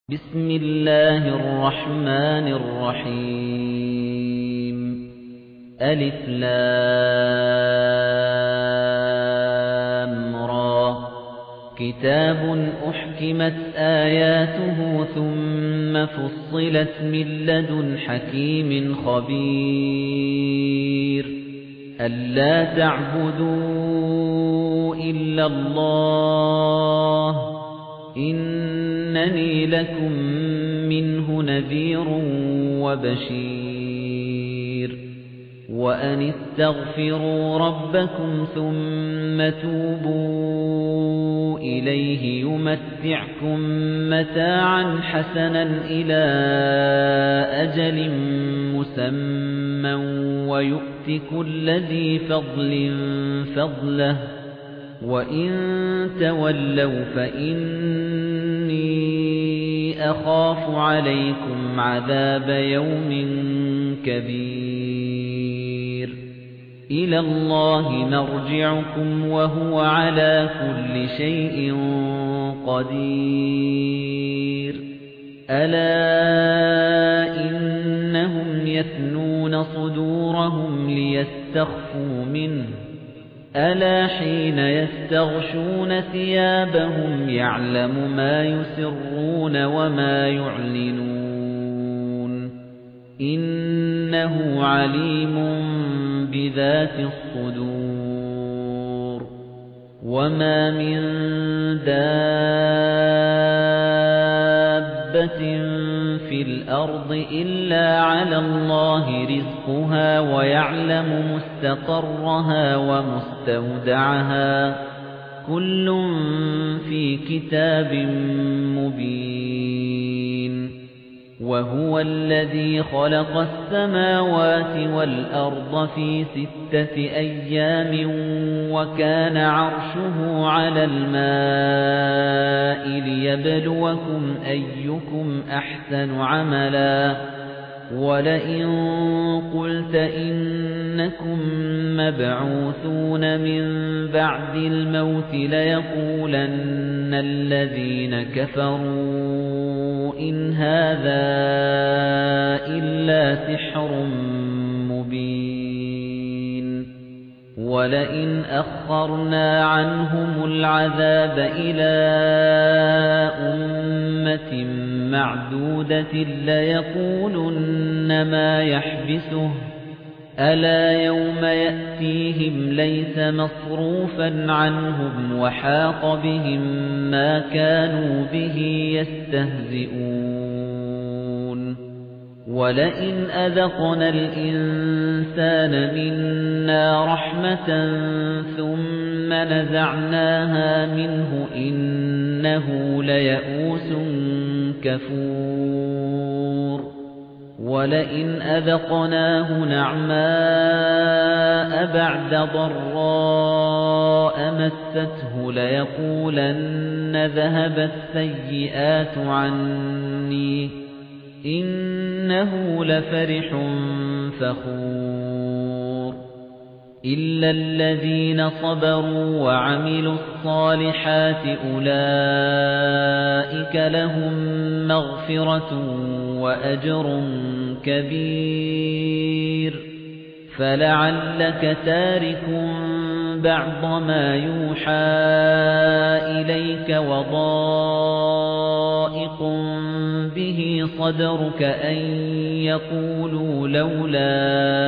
بسم الله الرحمن الرحيم ألف لام را كتاب أحكمت آياته ثم فصلت من لدن حكيم خبير ألا تعبدوا إلا الله إنني لكم منه نذير وبشير وأن استغفروا ربكم ثم توبوا إليه يمتعكم متاعا حسنا إلى أجل مسمى ويؤت كل ذي فضل فضله وَإِن تَوَلَّوْا فَإِنِّي أَخَافُ عَلَيْكُمْ عَذَابَ يَوْمٍ كَبِيرٍ إِلَى اللَّهِ مَرْجِعُكُمْ وَهُوَ عَلَى كُلِّ شَيْءٍ قَدِيرٌ أَلَا إِنَّهُمْ يَثْنُونَ صُدُورَهُمْ لِيَسْتَخْفُوا مِنْهُ ألا حين يستغشون ثيابهم يعلم ما يسرون وما يعلنون إنه عليم بذات الصدور وما من دابة في الأرض إلا على الله رزقها ويعلم مستقرها ومستودعها كل في كتاب مبين وهو الذي خلق السماوات والأرض في 6 أيام وكان عرشه على الماء ليبلوكم أيكم أحسن عملا ولئن قلت إنكم مبعوثون من بعد الموت ليقولن الذين كفروا إن هذا إلا سحر مبين ولئن أخرنا عنهم العذاب إلى أمة معدودة ليقولن ما يحبسه ألا يوم يأتيهم ليس مصروفا عنهم وحاق بهم ما كانوا به يستهزئون ولئن أذقنا الإنسان منا رحمة ثم نزعناها منه إنه ليئوس كفور ولئن أذقناه نعماء بعد ضراء مسته ليقولن ذهب السيئات عني إنه لفرح فخور إلا الذين صبروا وعملوا الصالحات أولئك لهم مغفرة وأجر كبير فلعلك تارك بعض ما يوحى إليك وضائق به صدرك أن يقولوا لولا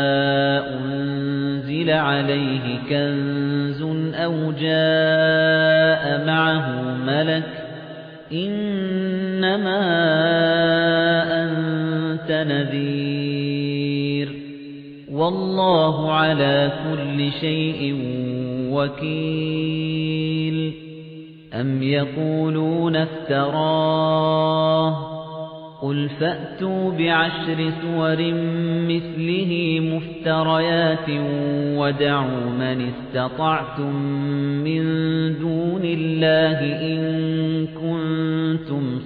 أنزل عليه كنز أو جاء معه ملك إنما أنت نذير والله على كل شيء وكيل أم يقولون افتراه قل فأتوا بعشر سور مثله مفتريات ودعوا من استطعتم من دون الله إن كنتم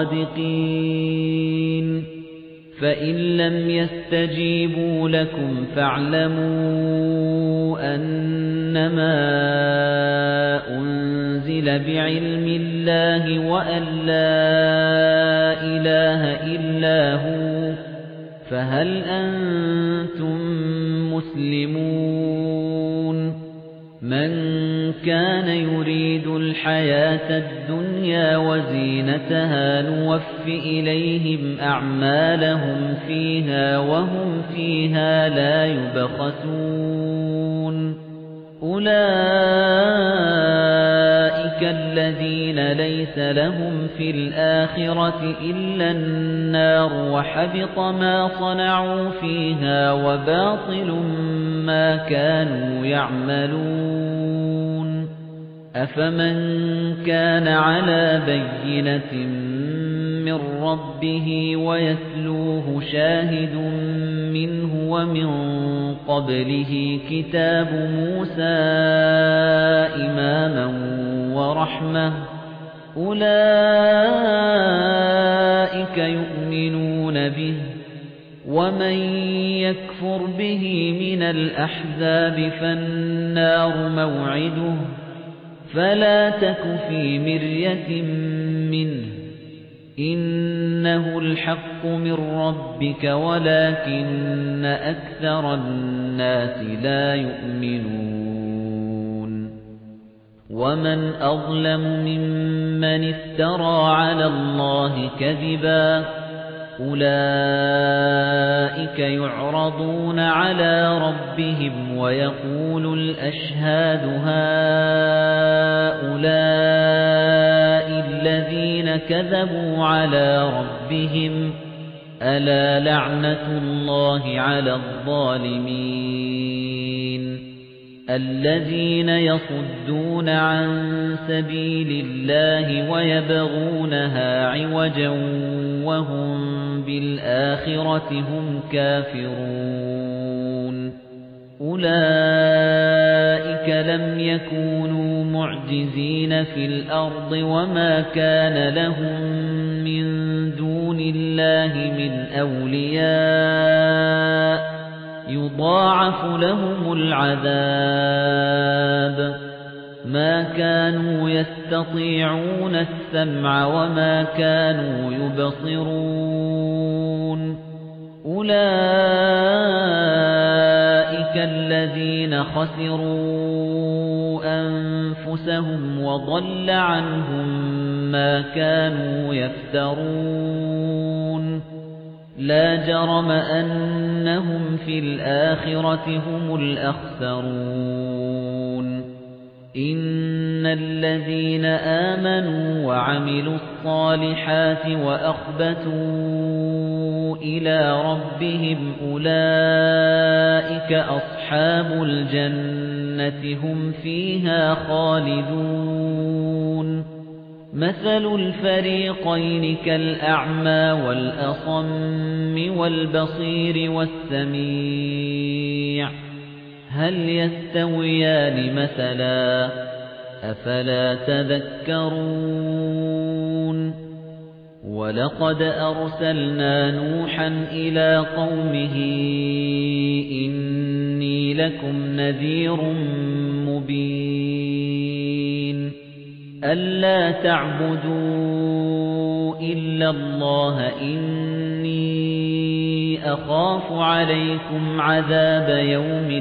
صادقين فإن لم يستجيبوا لكم فاعلموا أنما أنزل بعلم الله وأن لا إِلَّا هُوَ فَهَلْ أَنْتُمْ مُسْلِمُونَ مَنْ كَانَ يُرِيدُ الْحَيَاةَ الدُّنْيَا وَزِينَتَهَا نُوَفِّ إِلَيْهِمْ أَعْمَالَهُمْ فِيهَا وَهُمْ فِيهَا لَا يُبْخَسُونَ أُولَئِكَ الَّذِينَ لَيْسَ لَهُمْ فِي الْآخِرَةِ إِلَّا النَّارُ وَحَبِطَ مَا صَنَعُوا فِيهَا وَبَاطِلٌ مَا كَانُوا يَعْمَلُونَ أَفَمَنْ كَانَ عَلَى بَيِّنَةٍ مِّن رَّبِّهِ وَيَتْلُوهُ شَاهِدٌ مِّنْهُ وَمِن قَبْلِهِ كِتَابُ مُوسَىٰ إِمَامًا وَرَحْمَةً أُولَئِكَ يُؤْمِنُونَ بِهِ وَمَن يَكْفُرْ بِهِ مِنَ الْأَحْزَابِ فَالنَّارُ مَوْعِدُهُ فَلَا تَكُ فِي مِرْيَةٍ مِّنْهُ إِنَّهُ الْحَقُّ مِنْ رَبِّكَ وَلَكِنَّ أَكْثَرَ النَّاسِ لَا يُؤْمِنُونَ وَمَنْ أَظْلَمُ مِمَّنِ افْتَرَى عَلَى اللَّهِ كَذِبًا أُولَئِكَ يُعْرَضُونَ عَلَى رَبِّهِمْ وَيَقُولُ الْأَشْهَادُ هَؤُلَاءِ الَّذِينَ كَذَبُوا عَلَى رَبِّهِمْ أَلَا لَعْنَةُ اللَّهِ عَلَى الظَّالِمِينَ الَّذِينَ يَصُدُّونَ عَن سَبِيلِ اللَّهِ وَيَبْغُونَهَا عِوَجًا وَهُمْ بِالْآخِرَةِ هُمْ كَافِرُونَ أُولَئِكَ لَمْ يَكُونُوا مُعْجِزِينَ فِي الْأَرْضِ وَمَا كَانَ لَهُم مِّن دُونِ اللَّهِ مِنْ أَوْلِيَاءَ يُضَاعَفُ لَهُمُ الْعَذَابُ مَا كَانُوا يَسْتَطِيعُونَ السَّمْعَ وَمَا كَانُوا يُبْصِرُونَ أُولَئِكَ الَّذِينَ خَسِرُوا أَنفُسَهُمْ وَضَلَّ عَنْهُم مَّا كَانُوا يَفْتَرُونَ لا جرم أنهم في الآخرة هم الأخسرون إن الذين آمنوا وعملوا الصالحات وأخبتوا إلى ربهم أولئك أصحاب الجنة هم فيها خالدون مثل الفريقين كالأعمى والأصم والبصير والسميع هل يستويان مثلا أفلا تذكرون ولقد أرسلنا نوحا إلى قومه إني لكم نذير مبين ألا تعبدوا إلا الله إني أخاف عليكم عذاب يوم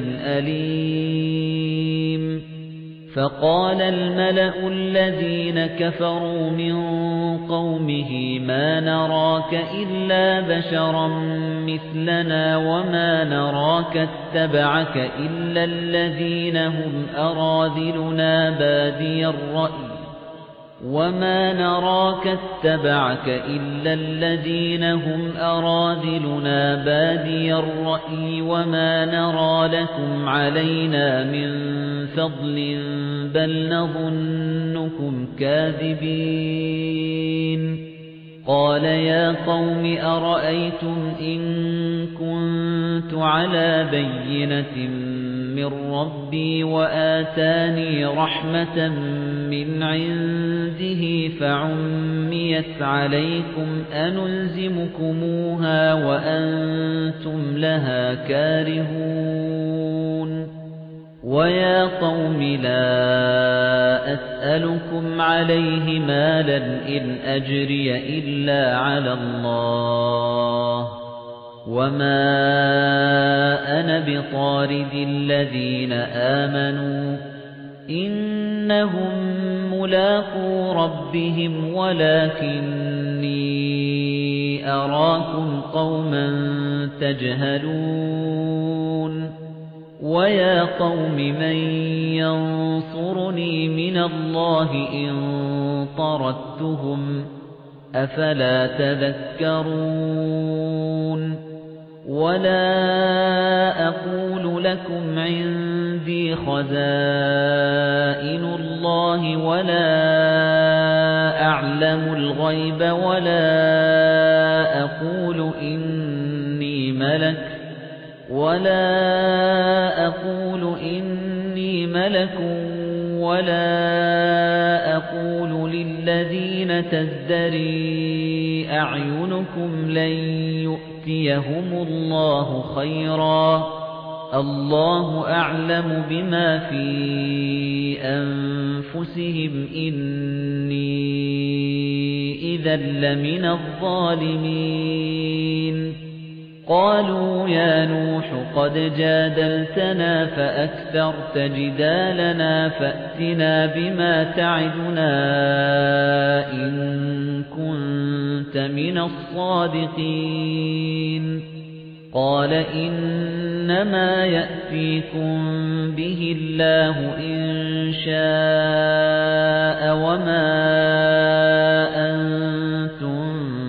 أليم فقال الملأ الذين كفروا من قومه ما نراك إلا بشرا مثلنا وما نراك اتبعك إلا الذين هم أراذلنا بادي الرأي وما نراك اتبعك إلا الذين هم أراذلنا بادي الرأي وما نرى لكم علينا من فضل بل نظنكم كاذبين قال يا قوم أرأيتم إن كنت على بينة من ربي وآتاني رحمة من عنده فعميت عليكم أنلزمكموها وأنتم لها كارهون وَيَا قَوْمِ لَا أَسْأَلُكُمْ عَلَيْهِ مَالًا إِنْ أَجْرِيَ إِلَّا عَلَى اللَّهِ وَمَا أَنَا بِطَارِدِ الَّذِينَ آمَنُوا إِنَّهُمْ مُلَاقُو رَبِّهِمْ وَلَكِنِّي أَرَاكُمْ قَوْمًا تَجْهَلُونَ وَيَا قَوْمِ مَن يَنصُرُنِي مِنَ اللَّهِ إِن طَرَدتُّهُمْ أَفَلَا تَذَكَّرُونَ وَلَا أَقُولُ لَكُمْ عِندِي خَزَائِنُ اللَّهِ وَلَا أَعْلَمُ الْغَيْبَ وَلَا أَقُولُ إِنِّي مَلَكٌ وَلَا أَقُولُ لِلَّذِينَ تَزْدَرِي أَعْيُنُكُمْ لَن يُؤْتِيَهُمُ اللَّهُ خَيْرًا اللَّهُ أَعْلَمُ بِمَا فِي أَنفُسِهِمْ إِنِّي إِذًا لَّمِنَ الظَّالِمِينَ قَالُوا يَا نُوحُ قَدْ جَادَلْتَنَا فَأَكْثَرْتَ جِدَالَنَا فَأْتِنَا بِمَا تَعِدُنَا إِن كُنتَ مِنَ الصَّادِقِينَ قَالَ إِنَّمَا يَأْتِيكُم بِهِ اللَّهُ إِن شَاءَ وَمَا أَنتُم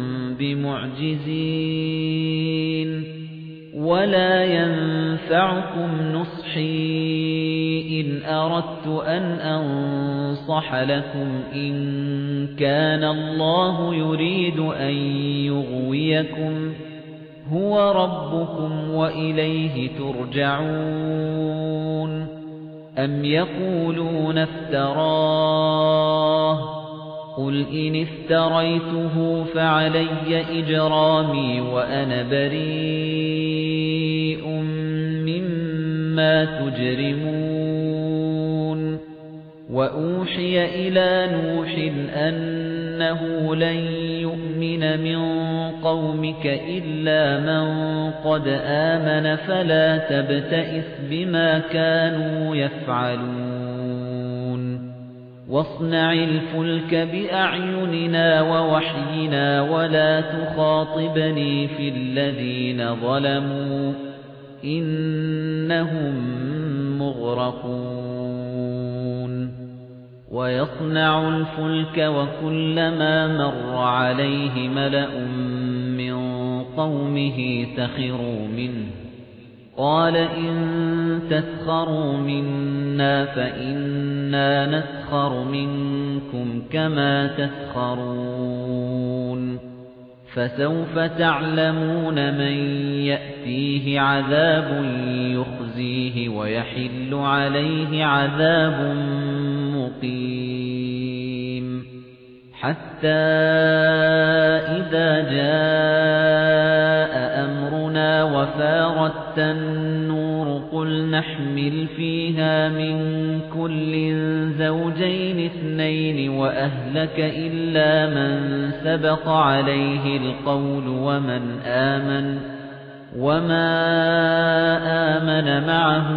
بِمُعْجِزِينَ وَلَا يَنفَعُكُمْ نُصْحِي إِنْ أَرَدتُّ أَنْ أَنصَحَ لَكُمْ إِنْ كَانَ اللَّهُ يُرِيدُ أَنْ يُغْوِيَكُمْ هُوَ رَبُّكُمْ وَإِلَيْهِ تُرْجَعُونَ أَمْ يَقُولُونَ افْتَرَاهُ قُلْ إِنِ افْتَرَيْتُهُ فَعَلَيَّ إِجْرَامِي وَأَنَا بَرِيءٌ مِّمَّا تُجْرِمُونَ وَأُوحِيَ إِلَى نُوحٍ أَنَّهُ لَن يُؤْمِنَ مِن قَوْمِكَ إِلَّا مَن قَدْ آمَنَ فَلَا تَبْتَئِسْ بِمَا كَانُوا يَفْعَلُونَ وَاصْنَعِ الْفُلْكَ بِأَعْيُنِنَا وَوَحْيِنَا وَلَا تُخَاطِبْنِي فِي الَّذِينَ ظَلَمُوا إِنَّهُم مُّغْرَقُونَ وَيَصْنَعُ الْفُلْكَ وَكُلَّمَا مَرَّ عَلَيْهِ مَلَأٌ مِّن قَوْمِهِ سَخِرُوا مِنْهُ قَالَ إِن تَسْخَرُوا مِنَّا فَإِنَّا نَسْخَرُ مِنكُمْ كَمَا تَسْخَرُونَ فَسَوْفَ تَعْلَمُونَ مَن يَأْتِيهِ عَذَابٌ يُخْزِيهِ وَيَحِلُّ عَلَيْهِ عَذَابٌ مُقِيمٌ حَتَّى إِذَا جَاءَ أَمْرُنَا وَفَارَتِ النُّورُ قُلْ نَحْمِلُ فِيهَا مِن كُلٍّ زَوْجَيْنِ اثْنَيْنِ وَأَهْلَكَ إِلَّا مَن سَبَقَ عَلَيْهِ الْقَوْلُ وَمَا آمَنَ مَعَهُ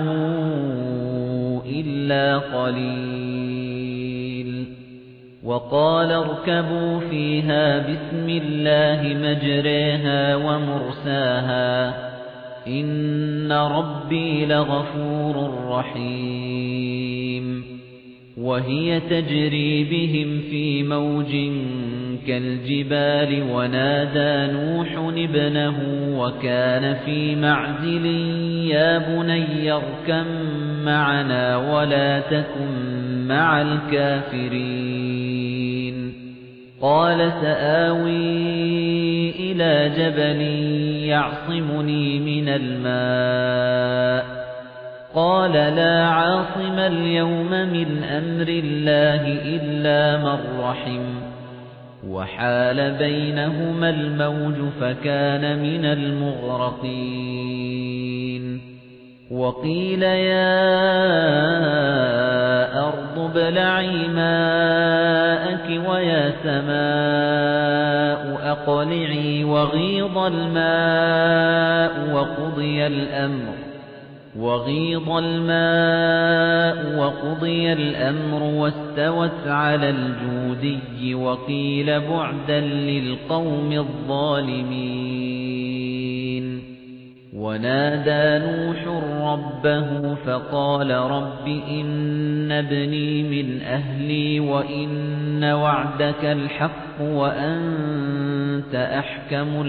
إِلَّا قَلِيلٌ وَقَالَ ارْكَبُوا فِيهَا بِسْمِ اللَّهِ مَجْرَاهَا وَمُرْسَاهَا إِنَّ رَبِّي لَغَفُورٌ رَّحِيمٌ وَهِيَ تَجْرِي بِهِمْ فِي مَوْجٍ كَالْجِبَالِ وَنَادَى نُوحٌ ابْنَهُ وَكَانَ فِي مَعْزِلٍ يَا بُنَيَّ ارْكَب مَّعَنَا وَلَا تَكُن مَّعَ الْكَافِرِينَ قَالَ سَآوِي إِلَى جَبَلٍ يَعْصِمُنِي مِنَ الْمَاءِ قَالَ لَا عَاصِمَ الْيَوْمَ مِنْ أَمْرِ اللَّهِ إِلَّا مَن رَّحِمَ وَحَالَ بَيْنَهُمَا الْمَوْجُ فَكَانَ مِنَ الْمُغْرَقِينَ وقيل يا أرض ابلعي ماءك ويا سماء أقلعي وغيض الماء وقضي الأمر واستوت على الجودي وقيل بعدا للقوم الظالمين ونادى نوح ربه فقال رب إن ابني من أهلي وإن وعدك الحق وأنت أحكم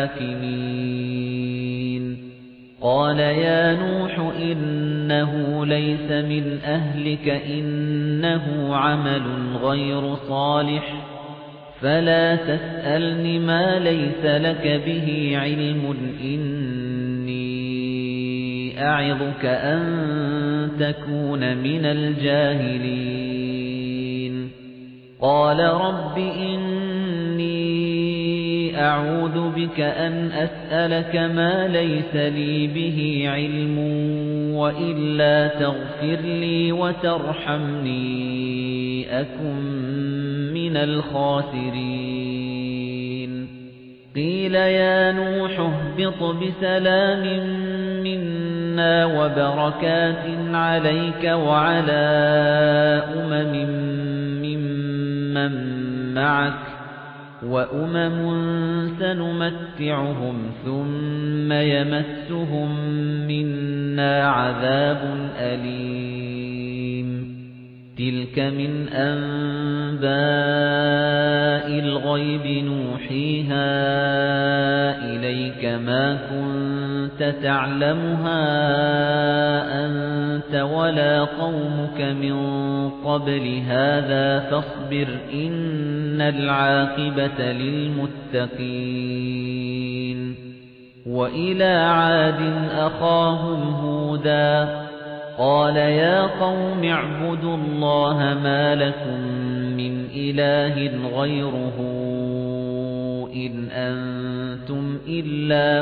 الحاكمين قال يا نوح إنه ليس من أهلك إنه عمل غير صالح فلا تسألني ما ليس لك به علم إني أعظك أن تكون من الجاهلين قال رب إني أعوذ بك أن أسألك ما ليس لي به علم وإلا تغفر لي وترحمني أكن من الخاسرين قيل يا نوح اهبط بسلام منا وبركات عليك وعلى ممن معك وأمم سنمتعهم ثم يمسهم منا عذاب أليم تلك من أنباء الغيب نوحيها إليك ما كنت تعلمها أنت ولا قومك من قبل هذا فاصبر إن العاقبة للمتقين وإلى عاد أخاهم هودا قال يا قوم اعبدوا الله ما لكم من إله غيره إن أنتم إلا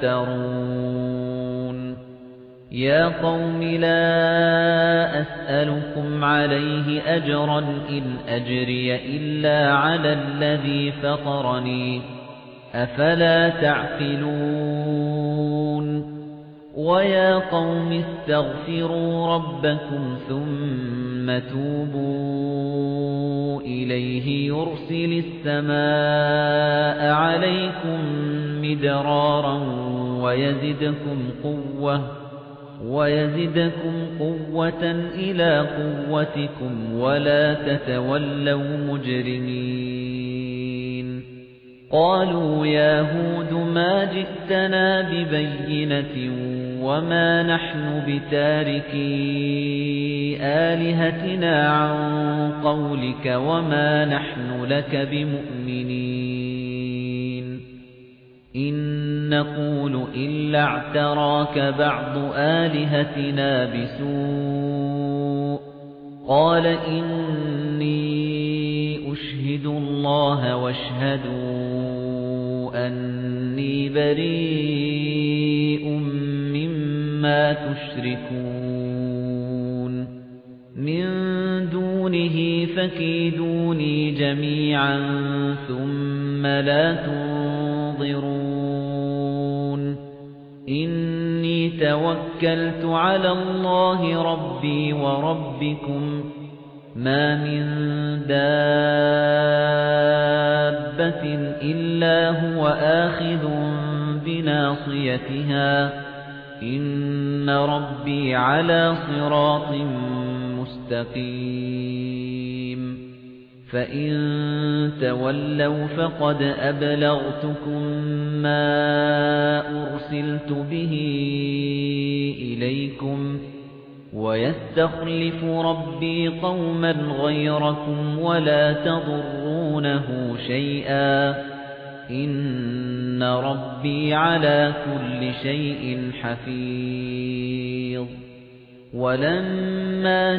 مفترون يا قوم لا أسألكم عليه أجرا إن أجري إلا على الذي فطرني أفلا تعقلون ويا قوم استغفروا ربكم ثم توبوا إليه يرسل السماء عليكم مدرارا ويزدكم قوة إلى قوتكم ولا تتولوا مجرمين قالوا يا هود ما جئتنا ببينة وما نحن بتاركي آلهتنا عن قولك وما نحن لك بمؤمنين إن نقول إلا اعتراك بعض آلهتنا بسوء قال إني أشهد الله واشهدوا أني بريء مما تشركون من دونه فكيدوني جميعا ثم لا تنظرون إني توكلت على الله ربي وربكم ما من دابة إلا هو آخذ بناصيتها إن ربي على صراط مستقيم فإن تولوا فقد أبلغتكم ما أرسلت به إليكم ويستخلف ربي قوما غيركم ولا تضرونه شيئا إن ربي على كل شيء حفيظ ولما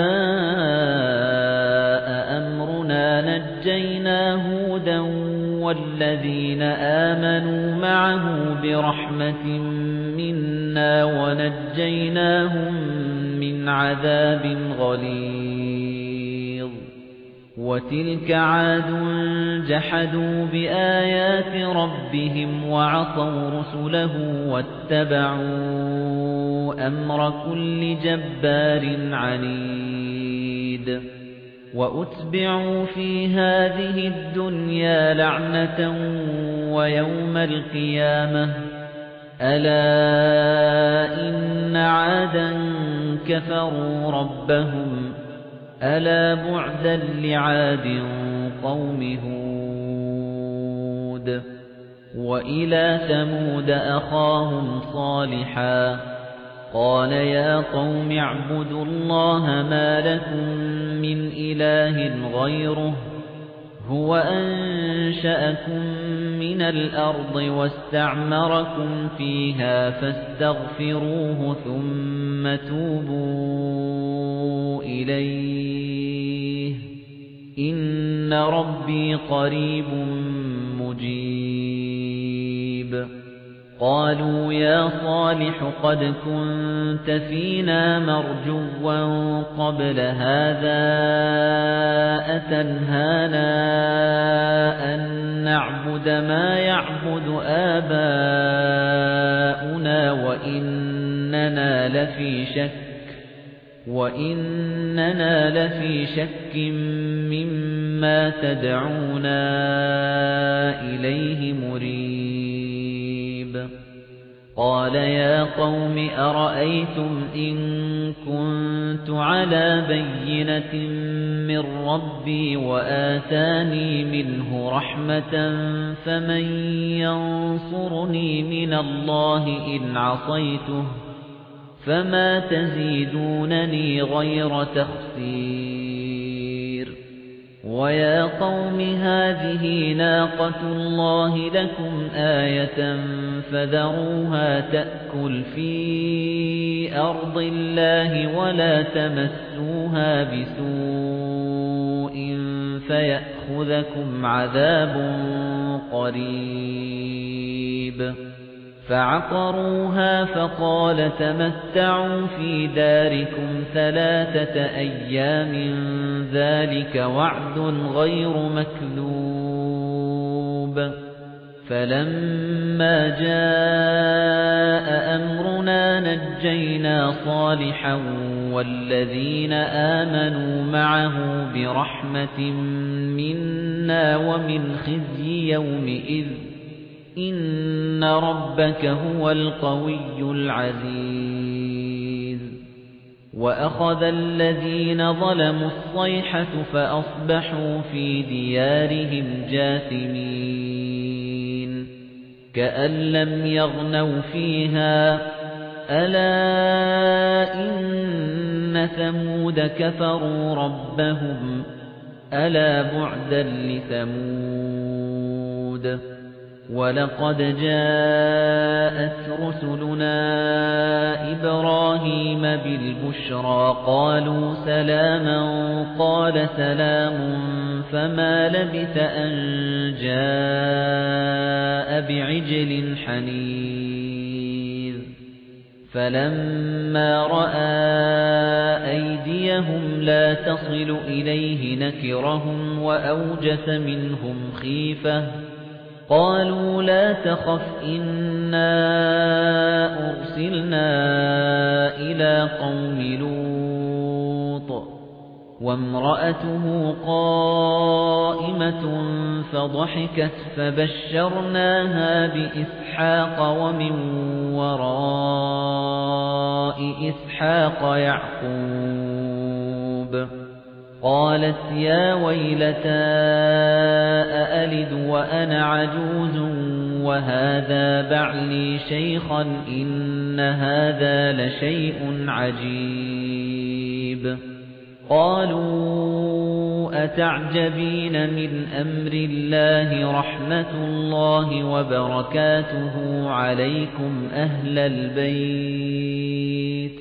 جاء أمرنا نجينا هودا وَالَّذِينَ آمَنُوا مَعَهُ بِرَحْمَةٍ مِنَّا وَنَجَّيْنَاهُم مِّنْ عَذَابٍ غَلِيظٍ وَتِلْكَ عَادٌ جَحَدُوا بِآيَاتِ رَبِّهِمْ وَعَصَوْا رُسُلَهُ وَاتَّبَعُوا أَمْرَ كُلِّ جَبَّارٍ عَنِيدٍ وَأُتْبِعُوا فِي هَذِهِ الدُّنْيَا لَعْنَةً وَيَوْمَ الْقِيَامَةِ أَلَا إِنَّ عَادًا كَفَرُوا رَبَّهُمْ أَلَا بُعْدًا لِعَادٍ قَوْمِ هُودٍ وَإِلَى ثَمُودَ أَخَاهُمْ صَالِحًا قَالَ يَا قَوْمِ اعْبُدُوا اللَّهَ مَا لَكُمْ مِنْ إِلَٰهٍ غَيْرُهُ هُوَ أَنشَأَكُم مِّنَ الْأَرْضِ وَاسْتَعْمَرَكُمْ فِيهَا فَاسْتَغْفِرُوهُ ثُمَّ تُوبُوا إِلَيْهِ إِنَّ رَبِّي قَرِيبٌ مُّجِيبٌ قَالُوا يَا صَالِحُ قَدْ كُنتَ فِينَا مَرْجُوًّا قَبْلَ هَٰذَا أَتَنْهَانَا أَن نَّعْبُدَ مَا يَعْبُدُ آبَاؤُنَا وَإِنَّنَا لَفِي شَكٍّ مِّمَّا تَدْعُونَا إِلَيْهِ مُرِيبٍ قَالَ يَا قَوْمِ أَرَأَيْتُمْ إِن كُنتُ عَلَىٰ بَيِّنَةٍ مِّن رَّبِّي وَآتَانِي مِنْهُ رَحْمَةً فَمَن يَنصُرُنِي مِنَ اللَّهِ إِنْ عَصَيْتُهُ فَمَا تَزِيدُونَنِي غَيْرَ تَخْسِيرٍ وَيَا قَوْمِ هَٰذِهِ نَاقَةُ اللَّهِ لَكُمْ آيَةً فَذَرُوهَا تَأْكُلْ فِي أَرْضِ اللَّهِ وَلَا تَمَسُّوهَا بِسُوءٍ فَيَأْخُذَكُمْ عَذَابٌ قَرِيبٌ فَعَقَرُوهَا فَقَالَ تَمَتَّعُوا فِي دَارِكُمْ 3 أَيَّامٍ ذَلِكَ وَعْدٌ غَيْرُ مَكْذُوبٍ فَلَمَّا جَاءَ أَمْرُنَا نَجَّيْنَا صَالِحًا وَالَّذِينَ آمَنُوا مَعَهُ بِرَحْمَةٍ مِنَّا وَمِنْ خِزْيِ يَوْمِئِذٍ إِنَّ رَبَّكَ هُوَ الْقَوِيُّ الْعَزِيزُ وَأَخَذَ الَّذِينَ ظَلَمُوا الصَّيْحَةُ فَأَصْبَحُوا فِي دِيَارِهِمْ جَاثِمِينَ كَأَن لَّمْ يَغْنَوْا فِيهَا أَلَا إِنَّ ثَمُودَ كَفَرُوا رَبَّهُمْ أَلَا بُعْدًا لِثَمُودَ وَلَقَدْ جَاءَتْ رُسُلُنَا إِبْرَاهِيمَ بِالْبُشْرَىٰ قَالُوا سَلَامًا قَالَ سَلَامٌ فَمَا لَبِثَ أَن جَاءَ بِعِجْلٍ حَنِيذٍ فَلَمَّا رَأَىٰ أَيْدِيَهُمْ لَا تَصِلُ إِلَيْهِ نَكِرَهُمْ وَأَوْجَسَ مِنْهُمْ خِيفَةً قَالُوا لَا تَخَفْ إِنَّا أُرْسِلْنَا إِلَىٰ قَوْمِ لُوطٍ وَامْرَأَتُهُ قَائِمَةٌ فَضَحِكَتْ فَبَشَّرْنَاهَا بِإِسْحَاقَ وَمِن وَرَاءِ إِسْحَاقَ يَعْقُوبَ قَالَتْ يَا وَيْلَتَا أَأَلِدُ وَأَنَا عَجُوزٌ وَهَٰذَا بَعْلِي شَيْخًا إِنَّ هَٰذَا لَشَيْءٌ عَجِيبٌ قَالُوا أَتَعْجَبِينَ مِنْ أَمْرِ اللَّهِ رَحْمَتُ اللَّهِ وَبَرَكَاتُهُ عَلَيْكُمْ أَهْلَ الْبَيْتِ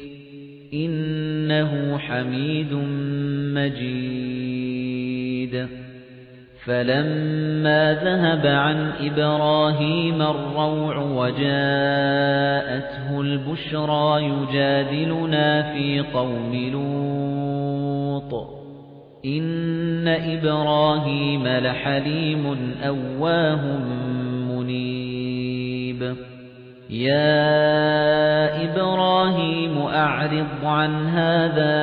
إِنَّهُ حَمِيدٌ مَّجِيدٌ فَلَمَّا ذَهَبَ عَنْ إِبْرَاهِيمَ الرَّوْعُ وَجَاءَتْهُ الْبُشْرَى يُجَادِلُنَا فِي قَوْمِ لُوطٍ إِنَّ إِبْرَاهِيمَ لَحَلِيمٌ أَوَّاهٌ مُنِيبٌ يَا إِبْرَاهِيمُ أَعْرِضْ عَنْ هَذَا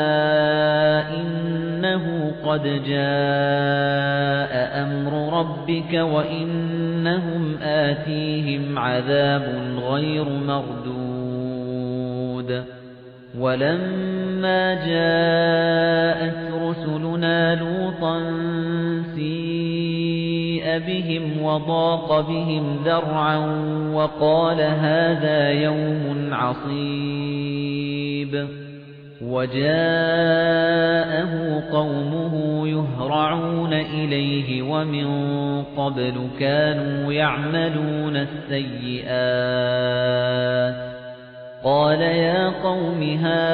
إِنَّهُ قَدْ جَاءَ أَمْرُ رَبِّكَ وَإِنَّهُمْ آتِيهِمْ عَذَابٌ غَيْرُ مَرْدُودٍ وَلَمَّا جَاءَتْ رُسُلُنَا لُوطًا سِيءَ بِهِمْ وَضَاقَ بِهِمْ ذَرْعًا وَقَالَ هَذَا يَوْمٌ عَصِيبٌ وَجَاءَهُ قَوْمُهُ يُهْرَعُونَ إِلَيْهِ وَمِن قَبْلُ كَانُوا يَعْمَلُونَ السَّيِّئَاتِ قَالَ يَا قَوْمِ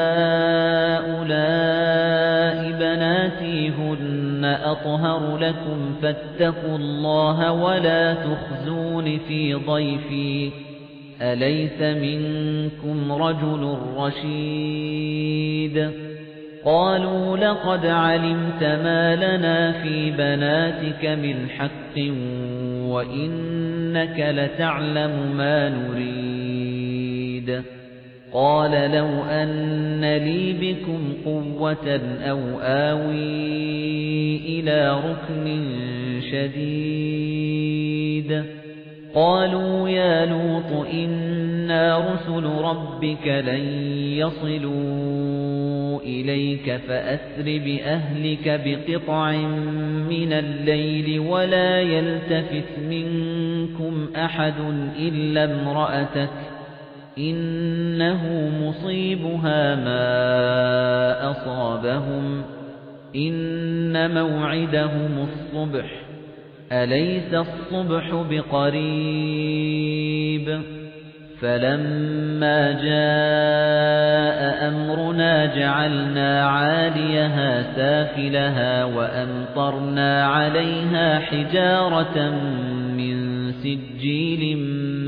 هَؤُلَاءِ بَنَاتِي هُنَّ أَطْهَرُ لَكُمْ فَاتَّقُوا اللَّهَ وَلَا تُخْزُونِ فِي ضَيْفِي أَلَيْسَ مِنكُمْ رَجُلٌ رَّشِيدٌ قَالُوا لَقَدْ عَلِمْتَ مَا لَنَا فِي بَنَاتِكَ مِنْ حَقٍّ وَإِنَّكَ لَتَعْلَمُ مَا نُرِيدُ قَالَ لَوْ أَنَّ لِي بِكُمْ قُوَّةً أَوْ آوِي إِلَى رُكْنٍ شَدِيدٍ قَالُوا يَا لُوطُ إِنَّا رُسُلُ رَبِّكَ لَن يَصِلُوا إِلَيْكَ فَأَسْرِ بِأَهْلِكَ بِقِطْعٍ مِنَ اللَّيْلِ وَلَا يَلْتَفِتْ مِنكُمْ أَحَدٌ إِلَّا امْرَأَتَكَ إِنَّهُ مُصِيبُهَا مَا أَصَابَهُمْ إِنَّ مَوْعِدَهُمُ الصُّبْحُ أَلَيْسَ الصُّبْحُ بِقَرِيبٍ فَلَمَّا جَاءَ أَمْرُنَا جَعَلْنَا عَالِيَهَا سَافِلَهَا وَأَمْطَرْنَا عَلَيْهَا حِجَارَةً مِّن سِجِّيلٍ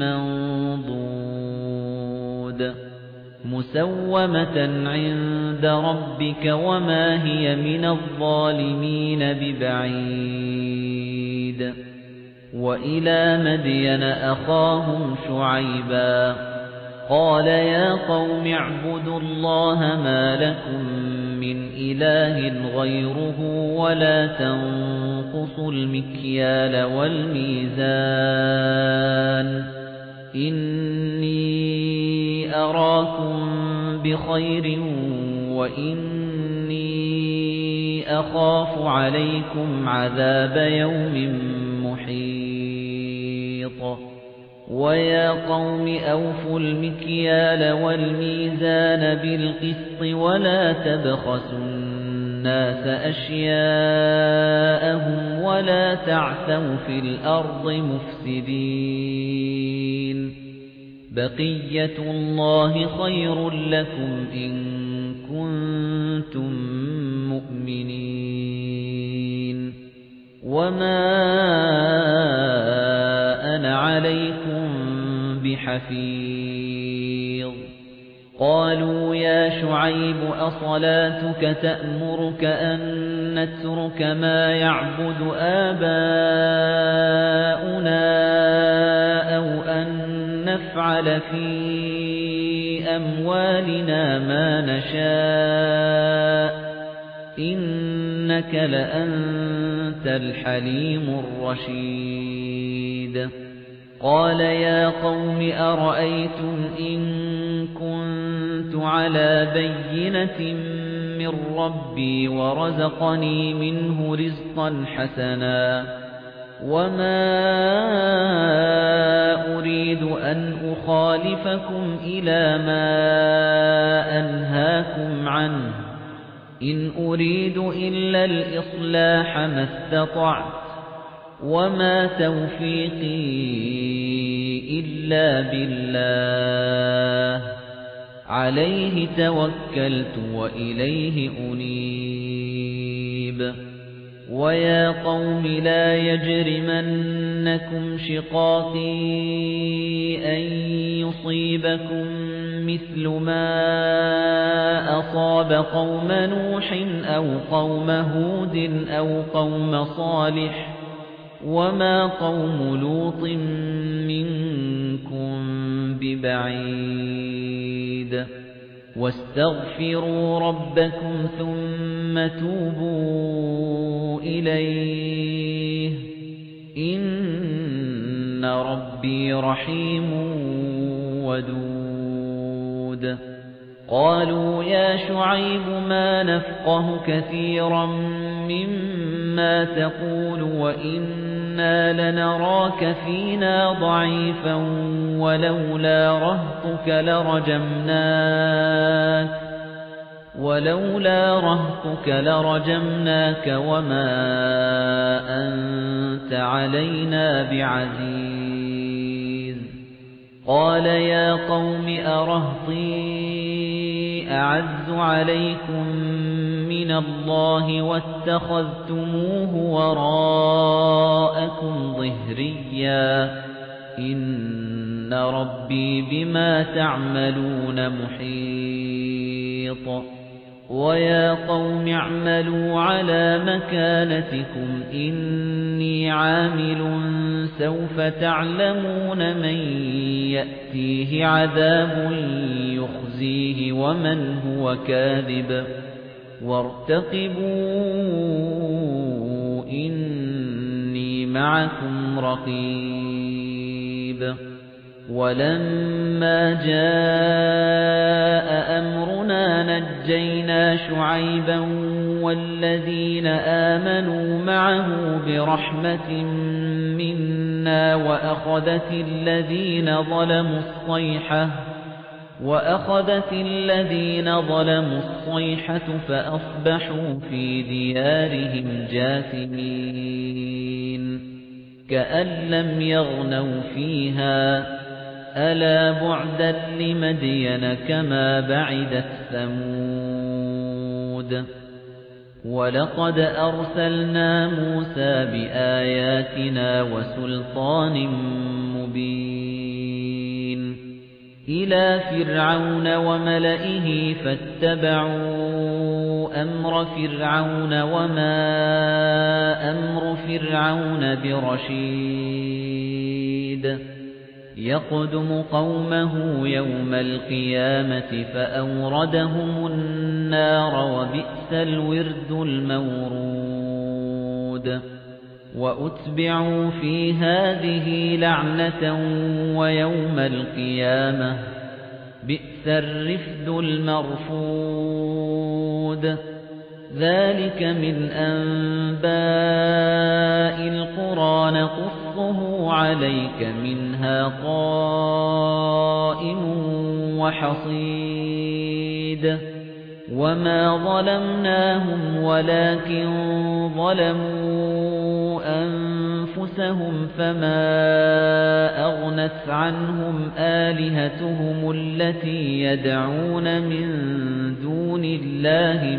مَّنضُودٍ مُّسَوَّمَةً عِندَ رَبِّكَ وَمَا هِيَ مِنَ الظَّالِمِينَ بِبَعِيدٍ وَإِلَى مَدْيَنَ أَخَاهُمْ شُعَيْبًا قَالَ يَا قَوْمِ اعْبُدُوا اللَّهَ مَا لَكُمْ مِنْ إِلَٰهٍ غَيْرُهُ وَلَا تَنقُصُوا الْمِكْيَالَ وَالْمِيزَانَ إِنِّي أَرَاكُمْ بِخَيْرٍ وَإِنِّي أَخَافُ عَلَيْكُمْ عَذَابَ يَوْمٍ محيط وَيَا قَوْمِ أَوْفُوا الْمِكْيَالَ وَالْمِيزَانَ بِالْقِسْطِ وَلَا تَبْخَسُوا النَّاسَ أَشْيَاءَهُمْ وَلَا تَعْثَوْا فِي الْأَرْضِ مُفْسِدِينَ بَقِيَّةُ اللَّهِ خَيْرٌ لَّكُمْ إِن كُنتُم مُّؤْمِنِينَ وَمَا أَنَا عَلَيْكُمْ بِحَفِيظٍ قَالُوا يَا شُعَيْبُ أَصَلَاتُكَ تَأْمُرُكَ أَن نَّتْرُكَ مَا يَعْبُدُ آبَاؤُنَا أَوْ أَن نَّفْعَلَ فِي أَمْوَالِنَا مَا نَشَاءُ إِنَّكَ لَأَنتَ الْحَلِيمُ الرَّشِيدُ قَالَ يَا قَوْمِ أَرَأَيْتُمْ إِن كُنتُ عَلَى بَيِّنَةٍ مِّن رَّبِّي وَرَزَقَنِي مِنْهُ رِزْقًا حَسَنًا وَمَا أُرِيدُ أَنْ أُخَالِفَكُمْ إِلَى مَا أَنْهَاكُمْ عَنْهُ إِنْ أُرِيدُ إِلَّا الْإِصْلَاحَ مَا اسْتَطَعْتُ وَمَا تَوْفِيقِي إِلَّا بِاللَّهِ عَلَيْهِ تَوَكَّلْتُ وَإِلَيْهِ أُنِيبُ وَيَا قَوْمِ لَا يَجْرِمَنَّكُمْ شِقَاقِي أَن يُصِيبَكُم مِّثْلُ مَا أَصَابَ قَوْمَ نُوحٍ أَوْ قَوْمَ هُودٍ أَوْ قَوْمَ صَالِحٍ وَمَا قَوْمُ لُوطٍ مِّنكُم بِبَعِيدٍ وَاسْتَغْفِرُوا رَبَّكُمْ ثُمَّ تُوبُوا إِلَيْهِ إِنَّ رَبِّي رَحِيمٌ وَدُودٌ قَالُوا يَا شُعَيْبُ مَا نَفْقَهُ كَثِيرًا مِّمَّا تَقُولُ وَإِنَّا لَنَرَاكَ فِينَا ضَعِيفًا ولولا رهطك لرجمناك وما أنت علينا بعزيز قال يا قوم أرهطي أعز عليكم من الله واتخذتموه وراءكم ظهريا إن ربي بما تعملون محيط وَيَا قَوْمِ اعْمَلُوا عَلَى مَكَانَتِكُمْ إِنِّي عَامِلٌ سَوْفَ تَعْلَمُونَ مَن يَأْتِيهِ عَذَابٌ يُخْزِيهِ وَمَنْ هُوَ كَاذِبٌ وَارْتَقِبُوا إِنِّي مَعَكُمْ رَقِيبٌ وَلَمَّا جَاءَ أَمْرُنَا نَجَّيْنَا شُعَيْبًا وَالَّذِينَ آمَنُوا مَعَهُ بِرَحْمَةٍ مِنَّا وَأَخَذَتِ الَّذِينَ ظَلَمُوا الصَّيْحَةُ فَأَصْبَحُوا فِي دِيَارِهِمْ جَاثِمِينَ كَأَن لَّمْ يَغْنَوْا فِيهَا أَلَا بُعْدًا لِّمَدْيَنَ كَمَا بَعِدَتْ ثَمُودُ وَلَقَدْ أَرْسَلْنَا مُوسَىٰ بِآيَاتِنَا وَسُلْطَانٍ مُّبِينٍ إِلَىٰ فِرْعَوْنَ وَمَلَئِهِ فَاتَّبَعُوا أَمْرَ فِرْعَوْنَ وَمَا أَمْرُ فِرْعَوْنَ بِرَشِيدٍ يَقْدُمُ قَوْمَهُ يَوْمَ الْقِيَامَةِ فَأَوْرَدَهُمُ النَّارَ وَبِئْسَ الْوِرْدُ الْمَوْرُودُ وَأُتْبِعُوا فِي هَٰذِهِ لَعْنَةً وَيَوْمَ الْقِيَامَةِ بِئْسَ الرِّفْدُ الْمَرْفُودُ ذَلِكَ مِنْ أَنبَاءِ الْقُرَىٰ نَقُصُّهُ عَلَيْكَ مِنْهَا قَائِمٌ وَحَصِيدٌ وَمَا ظَلَمْنَاهُمْ وَلَٰكِن ظَلَمُوا أَنفُسَهُمْ فَمَا أَغْنَتْ عَنْهُمْ آلِهَتُهُمُ الَّتِي يَدْعُونَ مِن دُونِ اللَّهِ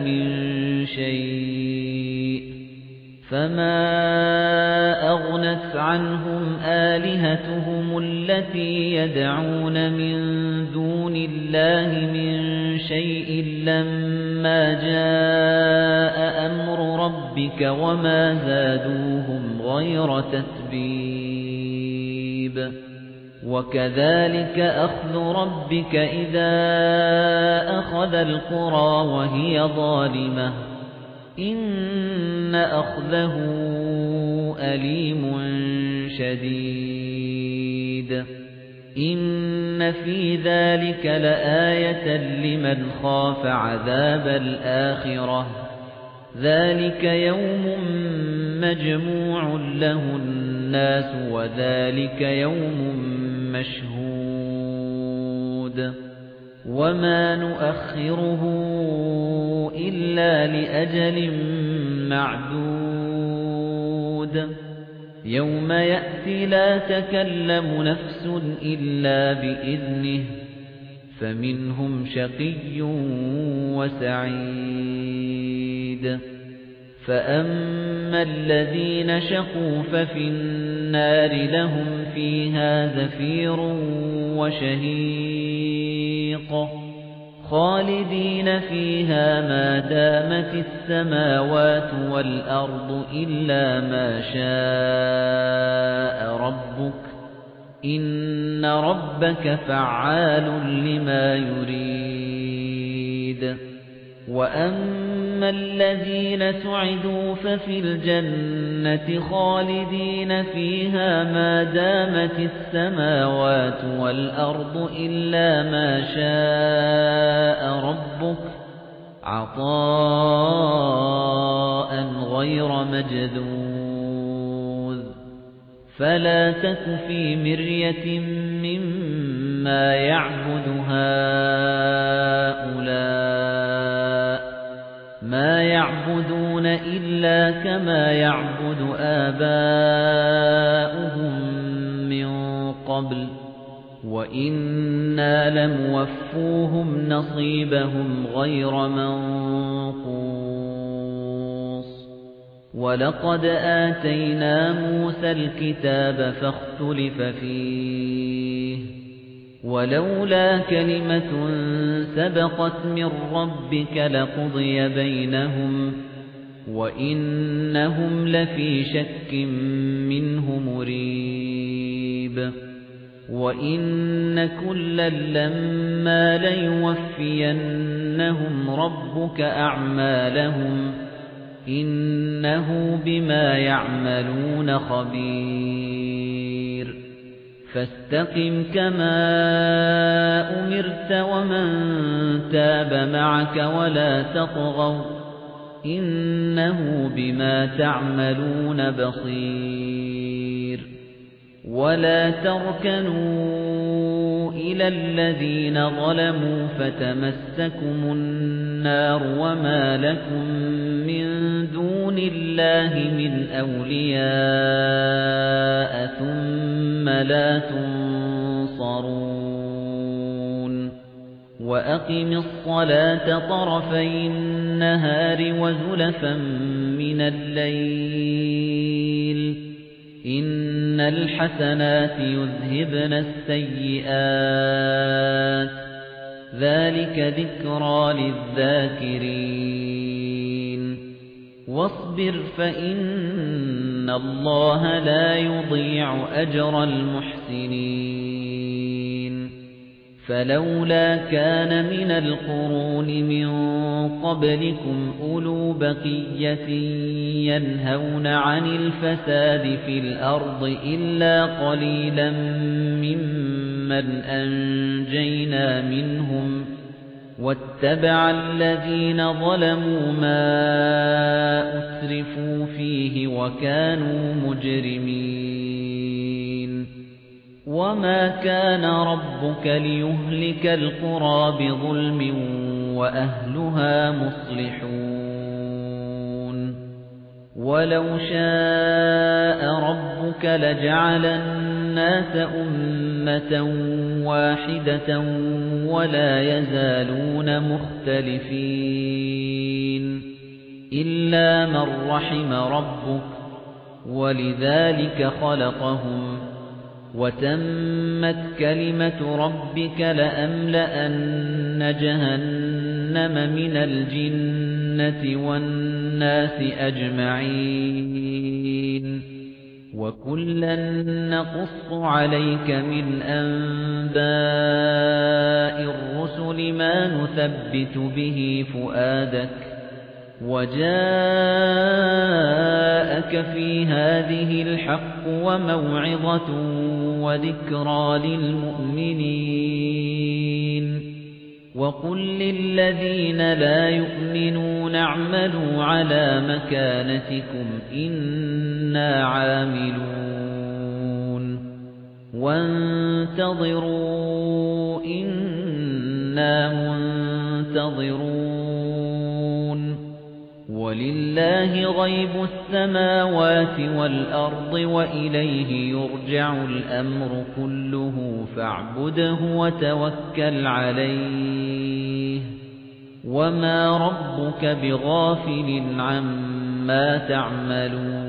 مِن شَيْءٍ لَّمَّا جَاءَ أَمْرُ رَبِّكَ وَمَا زَادُوهُمْ غَيْرَ تَتْبِيبٍ وَكَذَلِكَ أَخْذُ رَبِّكَ إِذَا أَخَذَ الْقُرَىٰ وَهِيَ ظَالِمَةٌ إِنَّ أَخْذَهُ أَلِيمٌ شَدِيدٌ إِنَّ فِي ذَلِكَ لَآيَةً لِمَنْ خَافَ عَذَابَ الْآخِرَةِ ذَلِكَ يَوْمٌ مَّجْمُوعٌ لَّهُ النَّاسُ وَذَلِكَ يَوْمٌ مَّشْهُودٌ وَمَا نُؤَخِّرُهُ إِلَّا لِأَجَلٍ مَّعْدُودٍ يَوْمَ يَأْتِي لَا تَكَلَّمُ نَفْسٌ إِلَّا بِإِذْنِهِ فَمِنْهُمْ شَقِيٌّ وَسَعِيدٌ فأما الذين شقوا ففي النار لهم فيها زفير وشهيق خالدين فيها ما دامت السماوات والأرض إلا ما شاء ربك إن ربك فعال لما يريد وأما الذين سعدوا ففي الجنة خالدين فيها ما دامت السماوات والأرض إلا ما شاء ربك عطاء غير مجذوذ فلا تك في مرية مما يعبد هؤلاء ما يعبدون إلا كما يعبد آباؤهم من قبل وإنا لموفوهم نصيبهم غير منقوص ولقد آتينا موسى الكتاب فاختلف فيه ولولا كلمة سبقت من ربك لقضي بينهم وإنهم لفي شك منه مريب وإن كلا لما ليوفينهم ربك أعمالهم إنه بما يعملون خبير فاستقم كما أمرت ومن تاب معك ولا تطغوا إنه بما تعملون بصير ولا تركنوا إلى الذين ظلموا فتمسكم النار وما لكم من دون الله من أولياء ثم لا تنصرون وأقم الصلاة طرفي النهار وزلفا من الليل إن الحسنات يذهبن السيئات ذلك ذكرى للذاكرين واصبر فإن الله لا يضيع أجر المحسنين فلولا كان من القرون من قبلكم أولو بقية ينهون عن الفساد في الأرض إلا قليلا ممن أنجينا منهم واتبع الذين ظلموا ما أسرفوا فيه وكانوا مجرمين وما كان ربك ليهلك القرى بظلم وأهلها مصلحون ولو شاء ربك لجعل الناس أمة واحدة ولا يزالون مختلفين إلا من رحم ربك ولذلك خلقهم وتمت كلمة ربك لأملأن جهنم من الجنة والناس أجمعين وكلا نقص عليك من أنباء الرسل ما نثبت به فؤادك وجاءك في هذه الحق وموعظة وذكرى للمؤمنين وقل للذين لا يؤمنون اعملوا على مكانتكم إنا عاملون وانتظروا إنا منتظرون ولله غيب السماوات والأرض وإليه يرجع الأمر كله فاعبده وتوكل عليه وما ربك بغافل عما ما تعملون